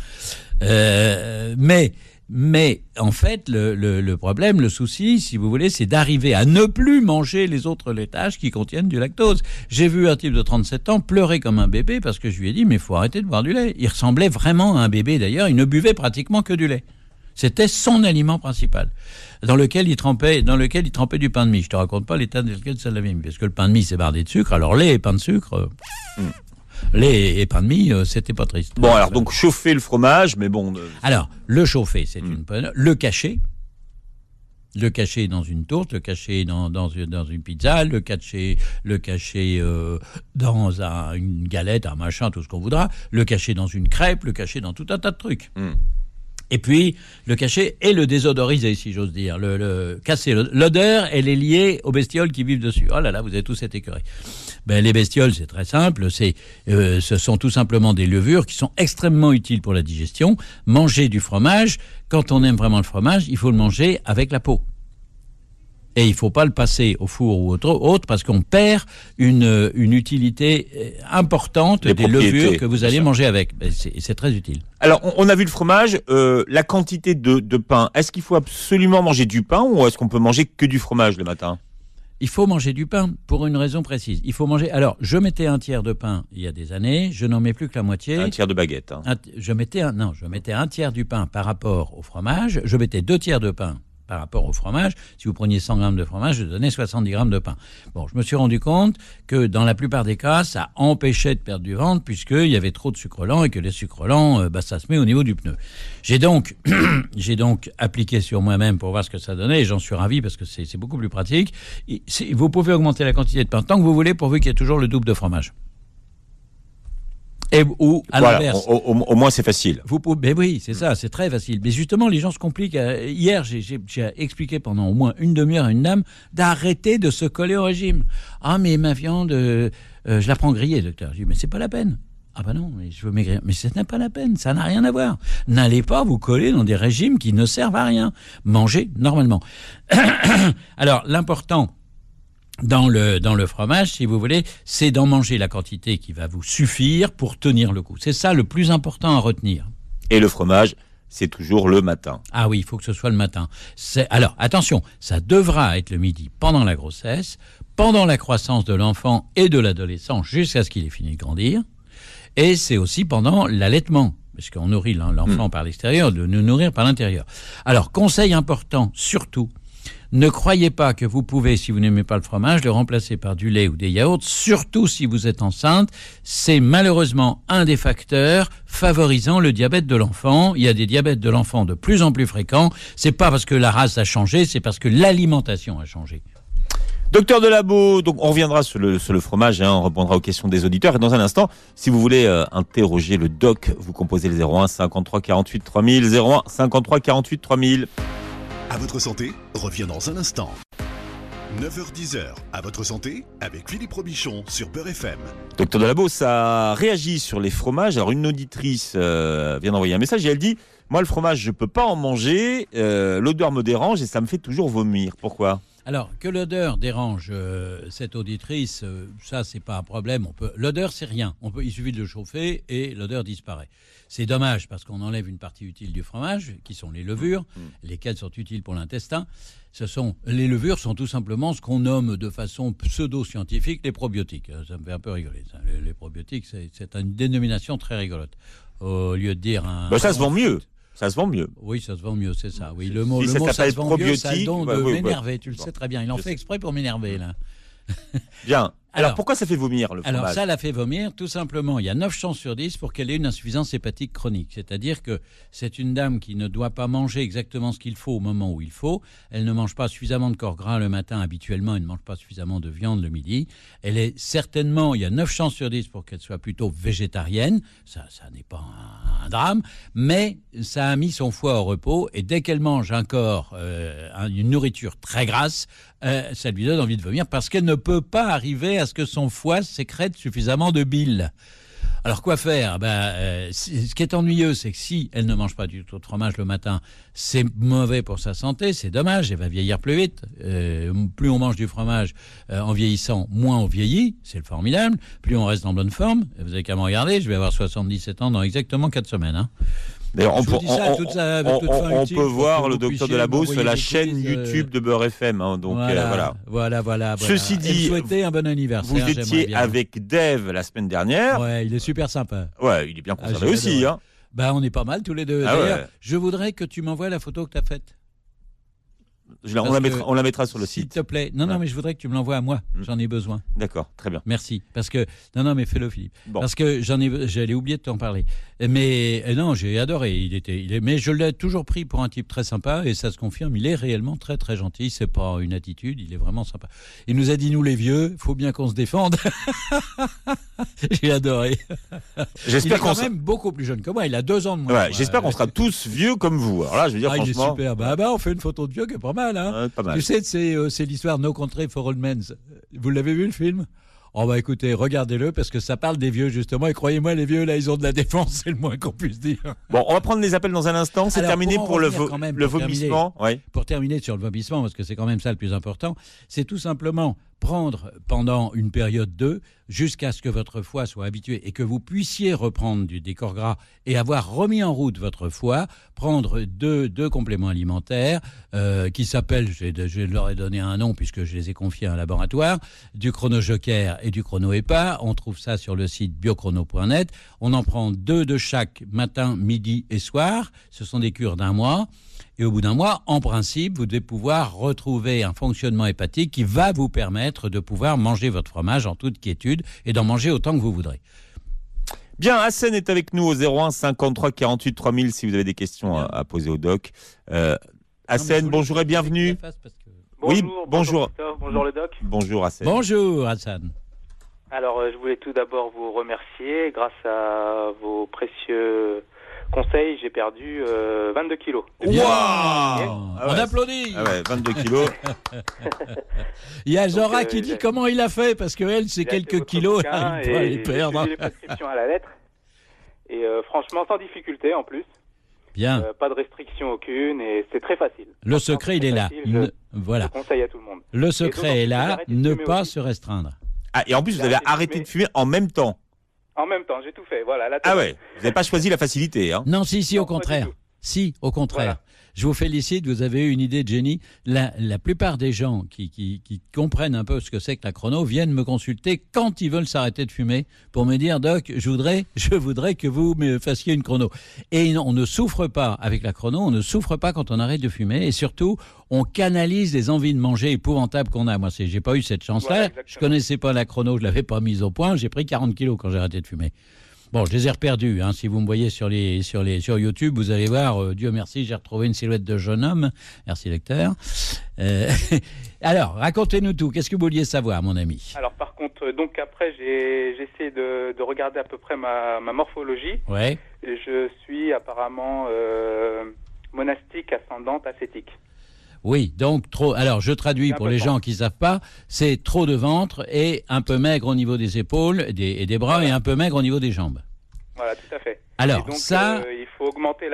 Mais en fait, le problème, le souci, si vous voulez, c'est d'arriver à ne plus manger les autres laitages qui contiennent du lactose. J'ai vu un type de 37 ans pleurer comme un bébé parce que je lui ai dit, mais il faut arrêter de boire du lait. Il ressemblait vraiment à un bébé d'ailleurs, il ne buvait pratiquement que du lait. C'était son aliment principal, dans lequel il trempait du pain de mie. Je te raconte pas l'état dans lequel ça l'avait mis, parce que le pain de mie c'est bardé de sucre, alors lait et pain de sucre... Lait et pain de mie, c'était pas triste. Bon, alors donc chauffer le fromage, mais bon... Alors, le chauffer, c'est une bonne... Le cacher dans une tourte, le cacher dans une pizza, le cacher dans une galette, un machin, tout ce qu'on voudra, le cacher dans une crêpe, le cacher dans tout un tas de trucs. Et puis, le cacher et le désodoriser, si j'ose dire. Le casser. L'odeur, elle est liée aux bestioles qui vivent dessus. Oh là là, vous avez tous été écœurés. Les bestioles, c'est très simple. Ce sont tout simplement des levures qui sont extrêmement utiles pour la digestion. Manger du fromage, quand on aime vraiment le fromage, il faut le manger avec la peau. Et il ne faut pas le passer au four ou autre parce qu'on perd une utilité importante des levures que vous allez manger avec. C'est très utile. Alors, on a vu le fromage, la quantité de pain. Est-ce qu'il faut absolument manger du pain ou est-ce qu'on peut manger que du fromage le matin ? Il faut manger du pain pour une raison précise. Il faut manger. Alors, je mettais un tiers de pain il y a des années. Je n'en mets plus que la moitié. Un tiers de baguette. Je mettais un tiers du pain par rapport au fromage. Je mettais 2 tiers de pain par rapport au fromage. Si vous preniez 100 grammes de fromage, je donnais 70 grammes de pain. Bon, je me suis rendu compte que dans la plupart des cas, ça empêchait de perdre du ventre puisqu'il y avait trop de sucre lent et que les sucres lents, ça se met au niveau du pneu. J'ai donc appliqué sur moi-même pour voir ce que ça donnait et j'en suis ravi parce que c'est beaucoup plus pratique. Vous pouvez augmenter la quantité de pain tant que vous voulez pourvu qu'il y ait toujours le double de fromage. Ou à l'inverse. Au moins c'est facile. Mais oui, c'est ça, c'est très facile. Mais justement, les gens se compliquent. Hier, j'ai expliqué pendant au moins une demi-heure à une dame d'arrêter de se coller au régime. Ah, mais ma viande, je la prends grillée, docteur. Je dis, mais c'est pas la peine. Ah bah non, mais je veux maigrir. Mais ce n'est pas la peine, ça n'a rien à voir. N'allez pas vous coller dans des régimes qui ne servent à rien. Mangez normalement. Alors, l'important... Dans le fromage, si vous voulez, c'est d'en manger la quantité qui va vous suffire pour tenir le coup. C'est ça le plus important à retenir. Et le fromage, c'est toujours le matin. Ah oui, il faut que ce soit le matin. Alors, attention, ça devra être le midi pendant la grossesse, pendant la croissance de l'enfant et de l'adolescent jusqu'à ce qu'il ait fini de grandir. Et c'est aussi pendant l'allaitement, parce qu'on nourrit l'enfant par l'extérieur, de nous nourrir par l'intérieur. Alors, conseil important, surtout, ne croyez pas que vous pouvez, si vous n'aimez pas le fromage, le remplacer par du lait ou des yaourts, surtout si vous êtes enceinte. C'est malheureusement un des facteurs favorisant le diabète de l'enfant. Il y a des diabètes de l'enfant de plus en plus fréquents. C'est pas parce que la race a changé, c'est parce que l'alimentation a changé. Docteur Delabeau, donc on reviendra sur le fromage, on répondra aux questions des auditeurs. Et dans un instant, si vous voulez interroger le doc, vous composez le 01 53 48 3000, 01 53 48 3000. À votre santé revient dans un instant. 9h-10h, à votre santé, avec Philippe Robichon sur Beurre FM. Docteur Delabeau, ça réagit sur les fromages. Alors une auditrice vient d'envoyer un message et elle dit « Moi le fromage, je peux pas en manger, l'odeur me dérange et ça me fait toujours vomir. » Pourquoi ? Alors, que l'odeur dérange cette auditrice, ça, c'est pas un problème. L'odeur, c'est rien. Il suffit de le chauffer et l'odeur disparaît. C'est dommage parce qu'on enlève une partie utile du fromage, qui sont les levures, lesquelles sont utiles pour l'intestin. Les levures sont tout simplement ce qu'on nomme de façon pseudo-scientifique les probiotiques. Ça me fait un peu rigoler. Ça. Les probiotiques, c'est une dénomination très rigolote. Au lieu de dire ça se vend mieux. Ça se vend mieux. Oui, ça se vend mieux, c'est ça. Oui, le mot ça ça se vend mieux, ça a le don de oui, m'énerver. Tu le sais très bien. Il en fait exprès pour m'énerver, là. Bien. Alors, pourquoi ça fait vomir, le fromage? Alors, ça la fait vomir, tout simplement. Il y a 9 chances sur 10 pour qu'elle ait une insuffisance hépatique chronique. C'est-à-dire que c'est une dame qui ne doit pas manger exactement ce qu'il faut au moment où il faut. Elle ne mange pas suffisamment de corps gras le matin habituellement. Elle ne mange pas suffisamment de viande le midi. Elle est certainement, il y a 9 chances sur 10 pour qu'elle soit plutôt végétarienne. Ça n'est pas un drame. Mais ça a mis son foie au repos. Et dès qu'elle mange encore une nourriture très grasse, ça lui donne envie de vomir parce qu'elle ne peut pas arriver à ce que son foie sécrète suffisamment de bile. Alors quoi faire? Ce qui est ennuyeux, c'est que si elle ne mange pas du tout de fromage le matin, c'est mauvais pour sa santé, c'est dommage, elle va vieillir plus vite. Plus on mange du fromage en vieillissant, moins on vieillit, c'est formidable. Plus on reste en bonne forme. Vous avez qu'à me regarder, je vais avoir 77 ans dans exactement 4 semaines. Hein. D'ailleurs, on peut voir le docteur Delabeau sur la chaîne YouTube de Beurre FM. Hein, donc voilà. Ceci dit, souhaitez un bon anniversaire. Vous étiez avec Dave la semaine dernière. Ouais, il est super sympa. Ouais, il est bien conservé aussi. Hein. On est pas mal tous les deux. D'ailleurs, je voudrais que tu m'envoies la photo que tu as faite. On la mettra sur le site. S'il te plaît. Non, mais je voudrais que tu me l'envoies à moi. J'en ai besoin. D'accord, très bien. Merci. Parce que mais fais-le, Philippe. Bon. Parce que j'allais oublier de t'en parler. Mais non, j'ai adoré. Mais je l'ai toujours pris pour un type très sympa et ça se confirme. Il est réellement très très gentil. C'est pas une attitude. Il est vraiment sympa. Il nous a dit, nous les vieux, faut bien qu'on se défende. J'ai adoré. J'espère il est quand même beaucoup plus jeune que moi. Il a 2 ans de moins. Ouais, j'espère qu'on sera tous vieux comme vous. Alors là, je veux dire, franchement. Il est super. On fait une photo de vieux qui est pas mal. Hein. Pas mal. Tu sais, c'est l'histoire No Country for Old Men. Vous l'avez vu le film? Écoutez, regardez-le parce que ça parle des vieux justement et croyez-moi, les vieux là, ils ont de la défense, c'est le moins qu'on puisse dire. Bon, on va prendre les appels dans un instant. C'est terminé pour le vomissement. Pour terminer sur le vomissement, parce que c'est quand même ça le plus important, c'est tout simplement prendre pendant une période 2 jusqu'à ce que votre foie soit habitué et que vous puissiez reprendre des corps gras et avoir remis en route votre foie, prendre deux compléments alimentaires qui s'appellent, je leur ai donné un nom puisque je les ai confiés à un laboratoire, du Chrono Joker et du Chrono EPA. On trouve ça sur le site biochrono.net. On en prend 2 de chaque matin, midi et soir. Ce sont des cures d'1 mois. Et au bout d'1 mois, en principe, vous devez pouvoir retrouver un fonctionnement hépatique qui va vous permettre de pouvoir manger votre fromage en toute quiétude et d'en manger autant que vous voudrez. Bien, Hassen est avec nous au 01 53 48 3000 si vous avez des questions à poser au doc. Hassen, bonjour et bienvenue. Bonjour le doc. Bonjour Hassen. Bonjour Hassan. Alors, je voulais tout d'abord vous remercier. Grâce à vos précieux conseils, j'ai perdu 22 kilos. On applaudit. 22 kilos. Il y a Zora qui dit comment il a fait, parce qu'elle, c'est quelques kilos, elle peut les perdre. J'ai les prescriptions à la lettre. Et franchement, sans difficulté en plus. Bien. Pas de restriction aucune et c'est très facile. Le secret, il est là. Voilà. Je conseille à tout le monde. Le secret est là, ne pas se restreindre. Ah, et en plus, vous avez arrêté de fumer en même temps. En même temps, j'ai tout fait. Voilà. Vous n'avez pas choisi la facilité, hein? Non, au contraire. Si, au contraire. Voilà. Je vous félicite, vous avez eu une idée de génie. La plupart des gens qui comprennent un peu ce que c'est que la chrono viennent me consulter quand ils veulent s'arrêter de fumer pour me dire, Doc, je voudrais que vous me fassiez une chrono. Et on ne souffre pas avec la chrono, on ne souffre pas quand on arrête de fumer et surtout, on canalise les envies de manger épouvantables qu'on a. Moi, j'ai pas eu cette chance-là. Je connaissais pas la chrono, je l'avais pas mise au point. J'ai pris 40 kilos quand j'ai arrêté de fumer. Bon, je les ai reperdus. Hein. Si vous me voyez sur YouTube, vous allez voir, Dieu merci, j'ai retrouvé une silhouette de jeune homme. Merci, lecteur. Alors, racontez-nous tout. Qu'est-ce que vous vouliez savoir, mon ami? Alors, par contre, donc après, j'ai essayé de regarder à peu près ma morphologie. Ouais. Et je suis apparemment monastique, ascendante, ascétique. Oui, donc trop. Alors, je traduis pour les gens qui ne savent pas, c'est trop de ventre et un peu maigre au niveau des épaules et des bras, voilà. Et un peu maigre au niveau des jambes. Voilà, tout à fait. Alors, donc, ça... il faut augmenter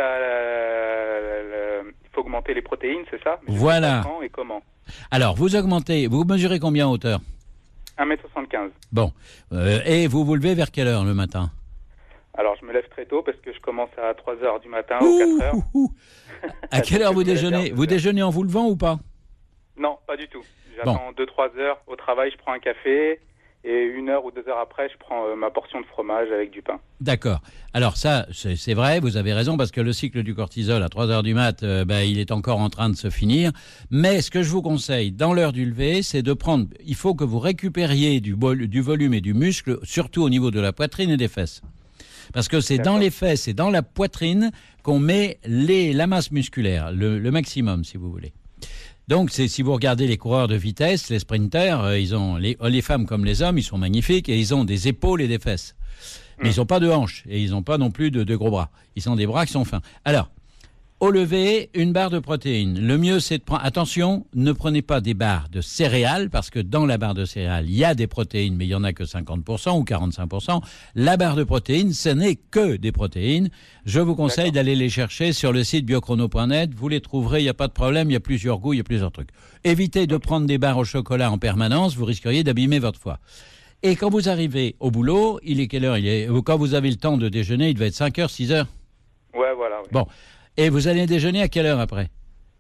les protéines, c'est ça? Mais voilà. Et comment? Alors, vous mesurez combien en hauteur? 1m75. Bon. Et vous vous levez vers quelle heure le matin? Alors, je me lève très tôt parce que je commence à 3h du matin ou 4h. À quelle heure vous déjeunez? Vous déjeunez en vous levant ou pas? Non, pas du tout. J'attends 2-3 heures au travail, je prends un café Et 1 heure ou 2 heures après, je prends ma portion de fromage avec du pain. D'accord. Alors ça, c'est vrai, vous avez raison, parce que le cycle du cortisol à 3 heures du mat, il est encore en train de se finir. Mais ce que je vous conseille, dans l'heure du lever, c'est de prendre... Il faut que vous récupériez du volume et du muscle, surtout au niveau de la poitrine et des fesses. Parce que c'est dans les fesses et dans la poitrine qu'on met la masse musculaire, le maximum, si vous voulez. Donc, si vous regardez les coureurs de vitesse, les sprinters, ils ont les femmes comme les hommes, ils sont magnifiques et ils ont des épaules et des fesses. Mais ils n'ont pas de hanches et ils n'ont pas non plus de gros bras. Ils ont des bras qui sont fins. Alors, au lever, une barre de protéines. Le mieux, c'est de prendre... Attention, ne prenez pas des barres de céréales, parce que dans la barre de céréales, il y a des protéines, mais il n'y en a que 50% ou 45%. La barre de protéines, ce n'est que des protéines. Je vous conseille d'aller les chercher sur le site biochrono.net. Vous les trouverez, il n'y a pas de problème, il y a plusieurs goûts, il y a plusieurs trucs. Évitez de prendre des barres au chocolat en permanence, vous risqueriez d'abîmer votre foie. Et quand vous arrivez au boulot, il est quelle heure ? Quand vous avez le temps de déjeuner, il devait être 5 heures, 6 heures ? Ouais, voilà. Oui. Bon. Et vous allez déjeuner à quelle heure après ?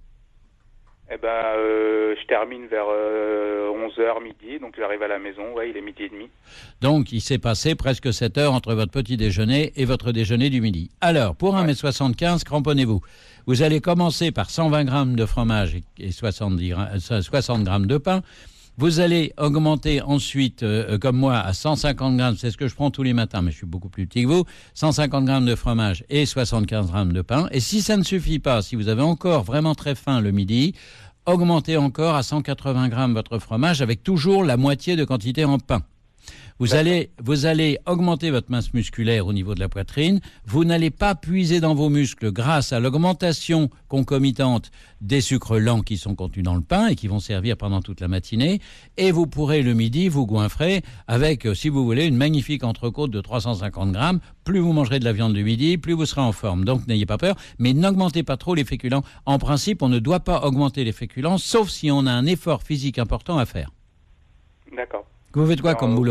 Je termine vers 11h, midi, donc j'arrive à la maison, il est 12h30. Donc, il s'est passé presque 7 heures entre votre petit déjeuner et votre déjeuner du midi. Alors, pour 1m75, cramponnez-vous. Vous allez commencer par 120 grammes de fromage et 60 grammes de pain. Vous allez augmenter ensuite, comme moi, à 150 grammes, c'est ce que je prends tous les matins, mais je suis beaucoup plus petit que vous, 150 grammes de fromage et 75 grammes de pain. Et si ça ne suffit pas, si vous avez encore vraiment très faim le midi, augmentez encore à 180 grammes votre fromage avec toujours la moitié de quantité en pain. Vous allez augmenter votre masse musculaire au niveau de la poitrine. Vous n'allez pas puiser dans vos muscles grâce à l'augmentation concomitante des sucres lents qui sont contenus dans le pain et qui vont servir pendant toute la matinée. Et vous pourrez le midi vous goinfrer avec, si vous voulez, une magnifique entrecôte de 350 grammes. Plus vous mangerez de la viande du midi, plus vous serez en forme. Donc n'ayez pas peur, mais n'augmentez pas trop les féculents. En principe, on ne doit pas augmenter les féculents, sauf si on a un effort physique important à faire. D'accord. Vous faites quoi comme boulot ?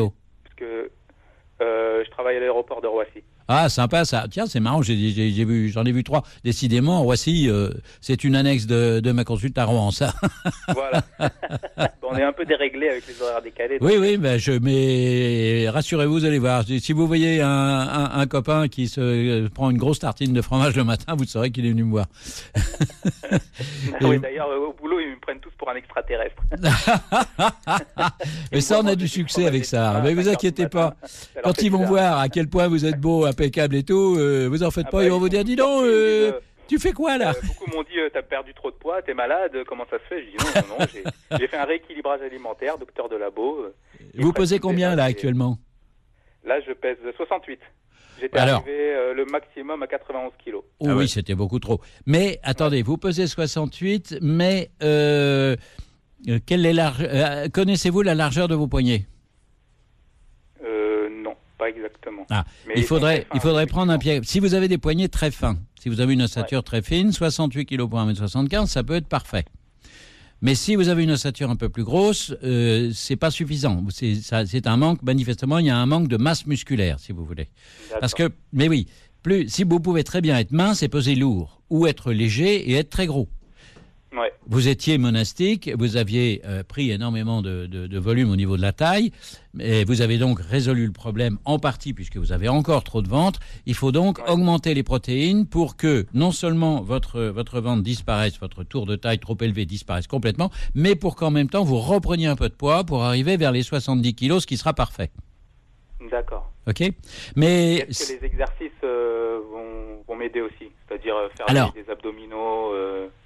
Je travaille à l'aéroport de Roissy. Ah, sympa ça. Tiens, c'est marrant, j'en ai vu 3. Décidément, Roissy, c'est une annexe de ma consulte à Rouen, ça. Voilà. On est un peu déréglé avec les horaires décalés. Oui, mais rassurez-vous, vous allez voir. Si vous voyez un copain qui se prend une grosse tartine de fromage le matin, vous saurez qu'il est venu me voir. Oui, d'ailleurs, au boulot, ils me prennent tous pour un extraterrestre. Mais ça, on a du succès avec ça. Mais vous inquiétez pas. Quand ils vont voir à quel point vous êtes beau, impeccable et tout, vous en faites pas. Ils vont vous dire, dis donc, tu fais quoi là ? Beaucoup m'ont dit, t'as perdu trop de poids, t'es malade, comment ça se fait ? Je dis non, j'ai fait un rééquilibrage alimentaire, docteur de labo. Vous pesez combien là actuellement ? Là, je pèse 68. J'étais arrivé le maximum à 91 kilos. Oh, oui, c'était beaucoup trop. Mais attendez, vous pesez 68, mais connaissez-vous la largeur de vos poignets ? Non, pas exactement. Ah, il faudrait prendre un pied. Si vous avez des poignets très fins, si vous avez une ossature très fine, 68 kg pour 1m75, ça peut être parfait. Mais si vous avez une ossature un peu plus grosse, c'est pas suffisant. C'est un manque, manifestement, il y a un manque de masse musculaire, si vous voulez. Parce que, mais oui, si vous pouvez très bien être mince et peser lourd, ou être léger et être très gros. Ouais. Vous étiez monastique, vous aviez pris énormément de volume au niveau de la taille, et vous avez donc résolu le problème en partie puisque vous avez encore trop de ventre. Il faut donc augmenter les protéines pour que non seulement votre ventre disparaisse, votre tour de taille trop élevé disparaisse complètement, mais pour qu'en même temps vous repreniez un peu de poids pour arriver vers les 70 kilos, ce qui sera parfait. D'accord. Ok. Mais est-ce que les exercices vont m'aider aussi ? C'est-à-dire faire des abdominaux, courir ?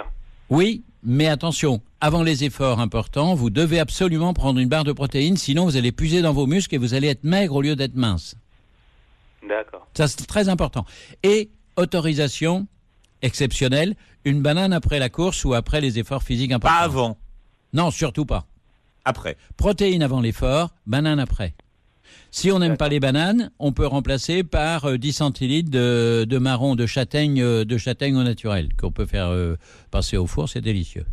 Oui, mais attention, avant les efforts importants, vous devez absolument prendre une barre de protéines, sinon vous allez puiser dans vos muscles et vous allez être maigre au lieu d'être mince. D'accord. Ça, c'est très important. Et autorisation exceptionnelle, une banane après la course ou après les efforts physiques importants. Pas avant. Non, surtout pas. Après. Protéines avant l'effort, banane après. Si on n'aime pas les bananes, on peut remplacer par 10 centilitres de marron de châtaigne au naturel, qu'on peut faire passer au four, c'est délicieux.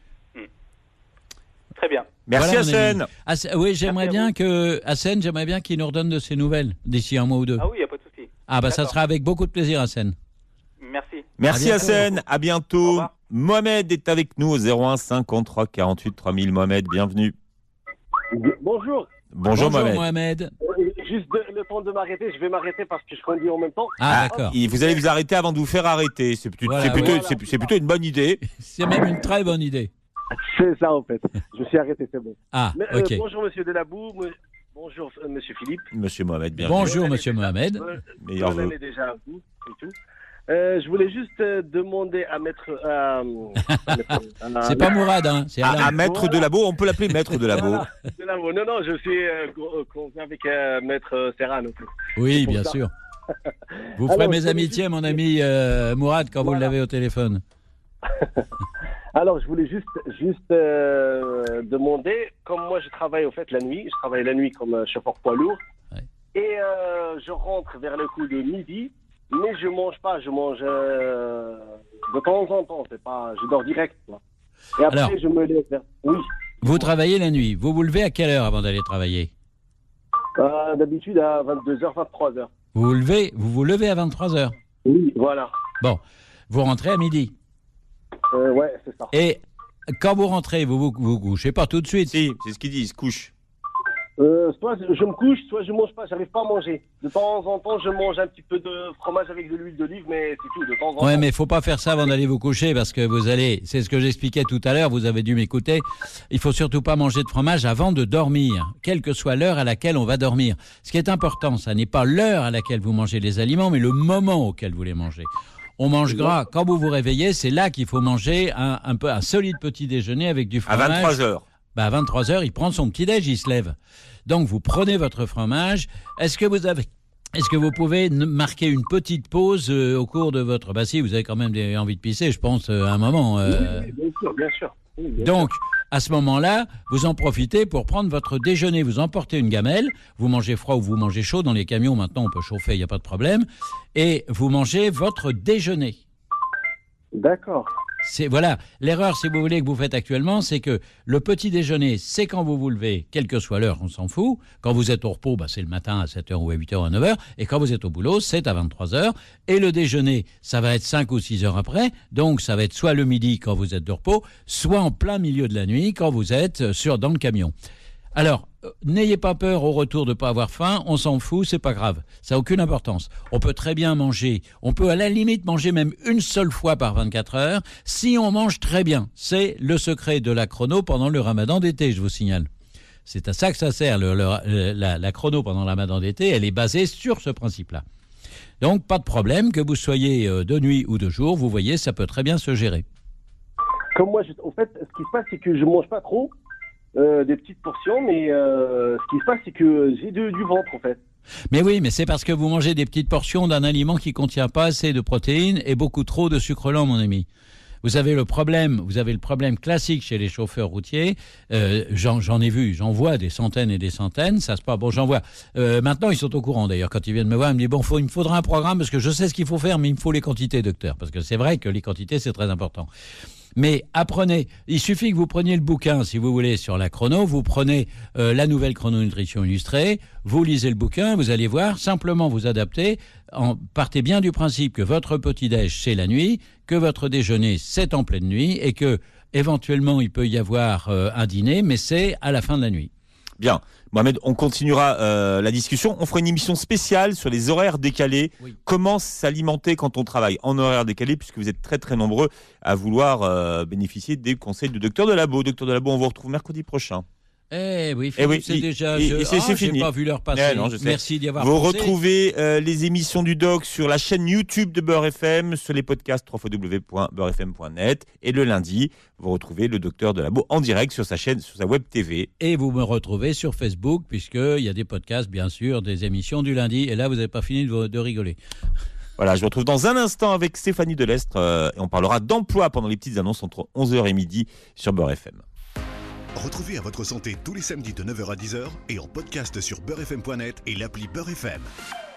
Très bien. Merci voilà, Hassen. Oui, j'aimerais bien qu'il nous redonne de ses nouvelles d'ici un mois ou deux. Ah oui, il n'y a pas de souci. Ah bah ça sera avec beaucoup de plaisir, Hassen. Merci. Merci Hassen, à bientôt. Mohamed est avec nous au 01 53 48 3000. Mohamed, bienvenue. Bonjour. Bonjour Mohamed. Mohamed. Juste le temps de m'arrêter, je vais m'arrêter parce que je conduis en même temps. Ah, d'accord. Vous allez vous arrêter avant de vous faire arrêter. C'est plutôt, Voilà, c'est plutôt, voilà. c'est plutôt une bonne idée. C'est même une très bonne idée. C'est ça en fait. Je me suis arrêté, c'est bon. Ah, Mais, ok. bonjour Monsieur Delabou, bonjour Monsieur Philippe. Monsieur Mohamed, bienvenue. Bonjour, monsieur Mohamed. Meilleur Bonne vœu. année déjà à vous et tout. Je voulais juste demander à Maître. C'est pas Mourad, hein, c'est Alain. À Maître Delabo, on peut l'appeler Maître Delabo. Voilà, Delabou. Non, je suis convié avec Maître Serrano. Oui, pour bien ça. sûr. Vous ferez Alors, mes je voulais amitiés, juste- mon ami Mourad, quand vous Voilà. l'avez au téléphone. Alors, je voulais juste demander, comme moi je travaille au fait la nuit, je travaille la nuit comme chauffeur poids lourd, Ouais. et je rentre vers le coup de midi, mais je mange pas, je mange de temps en temps, c'est pas, je dors direct, quoi. Et après Alors. je me lève vers... Oui, Vous travaillez la nuit. Vous vous levez à quelle heure avant d'aller travailler? d'habitude à 22h, 23h. Vous vous levez à 23h. Oui, voilà. Vous rentrez à midi. Ouais, c'est ça. Et quand vous rentrez, vous couchez pas tout de suite. Si, c'est ce qu'il dit, il se couche. Soit je me couche, soit je mange pas, j'arrive pas à manger. De temps en temps, je mange un petit peu de fromage avec de l'huile d'olive, mais c'est tout, de temps en Ouais, temps. mais faut pas faire ça avant d'aller vous coucher parce que vous allez, c'est ce que j'expliquais tout à l'heure, vous avez dû m'écouter. Il faut surtout pas manger de fromage avant de dormir, quelle que soit l'heure à laquelle on va dormir. Ce qui est important, ça n'est pas l'heure à laquelle vous mangez les aliments, mais le moment auquel vous les mangez. On mange gras. Quand vous vous réveillez, c'est là qu'il faut manger un solide petit déjeuner avec du À fromage. 23h. Bah, à 23h, il prend son petit déj, il se lève. Donc, vous prenez votre fromage. Est-ce que vous pouvez marquer une petite pause au cours de votre... Bah si, vous avez quand même envie de pisser, je pense, à un moment. Oui, bien sûr, bien sûr. Oui, bien sûr. Donc, à ce moment-là, vous en profitez pour prendre votre déjeuner. Vous emportez une gamelle, vous mangez froid ou vous mangez chaud. Dans les camions, maintenant, on peut chauffer, il n'y a pas de problème. Et vous mangez votre déjeuner. D'accord. Voilà, l'erreur, si vous voulez, que vous faites actuellement, c'est que le petit déjeuner, c'est quand vous vous levez, quelle que soit l'heure, on s'en fout. Quand vous êtes au repos, bah, c'est le matin à 7h ou à 8h ou à 9h. Et quand vous êtes au boulot, c'est à 23h. Et le déjeuner, ça va être 5 ou 6 heures après. Donc, ça va être soit le midi quand vous êtes de repos, soit en plein milieu de la nuit quand vous êtes dans le camion. Alors, n'ayez pas peur au retour de ne pas avoir faim, on s'en fout, c'est pas grave, ça n'a aucune importance. On peut très bien manger, on peut à la limite manger même une seule fois par 24 heures, si on mange très bien. C'est le secret de la chrono pendant le ramadan d'été, je vous signale. C'est à ça que ça sert, la chrono pendant le ramadan d'été, elle est basée sur ce principe-là. Donc, pas de problème, que vous soyez de nuit ou de jour, vous voyez, ça peut très bien se gérer. Comme moi, en fait, ce qui se passe, c'est que je mange pas trop, des petites portions, mais ce qui se passe, c'est que j'ai du ventre, en fait. Mais oui, mais c'est parce que vous mangez des petites portions d'un aliment qui ne contient pas assez de protéines et beaucoup trop de sucre lent, mon ami. Vous avez le problème classique chez les chauffeurs routiers. J'en ai vu, j'en vois des centaines et des centaines. Ça se passe. Bon, j'en vois. Maintenant, ils sont au courant. D'ailleurs, quand ils viennent me voir, ils me disent bon, il me faudra un programme parce que je sais ce qu'il faut faire, mais il me faut les quantités, docteur, parce que c'est vrai que les quantités c'est très important. Mais apprenez, il suffit que vous preniez le bouquin, si vous voulez, sur la chrono, vous prenez la nouvelle chrononutrition illustrée, vous lisez le bouquin, vous allez voir, simplement vous adaptez, partez bien du principe que votre petit-déj, c'est la nuit, que votre déjeuner, c'est en pleine nuit, et que, éventuellement, il peut y avoir un dîner, mais c'est à la fin de la nuit. Bien. Mohamed, on continuera la discussion. On fera une émission spéciale sur les horaires décalés. Oui. Comment s'alimenter quand on travaille en horaire décalé, puisque vous êtes très très nombreux à vouloir bénéficier des conseils du docteur Delabo. Docteur Delabo, on vous retrouve mercredi prochain. Eh oui, Philippe, oui, c'est déjà... c'est j'ai fini. pas vu l'heure passer. Non, je sais. Merci d'y avoir Vous pensé. retrouvez les émissions du doc sur la chaîne YouTube de Beurre FM, sur les podcasts www.beurrefm.net. Et le lundi, vous retrouvez le docteur Delabo en direct sur sa chaîne, sur sa web TV. Et vous me retrouvez sur Facebook, puisqu'il y a des podcasts, bien sûr, des émissions du lundi. Et là, vous n'avez pas fini de rigoler. Voilà, je vous retrouve dans un instant avec Stéphanie Delestre et on parlera d'emploi pendant les petites annonces entre 11h et midi sur Beurre FM. Retrouvez à votre santé tous les samedis de 9h à 10h et en podcast sur beurrefm.net et l'appli Beurre FM.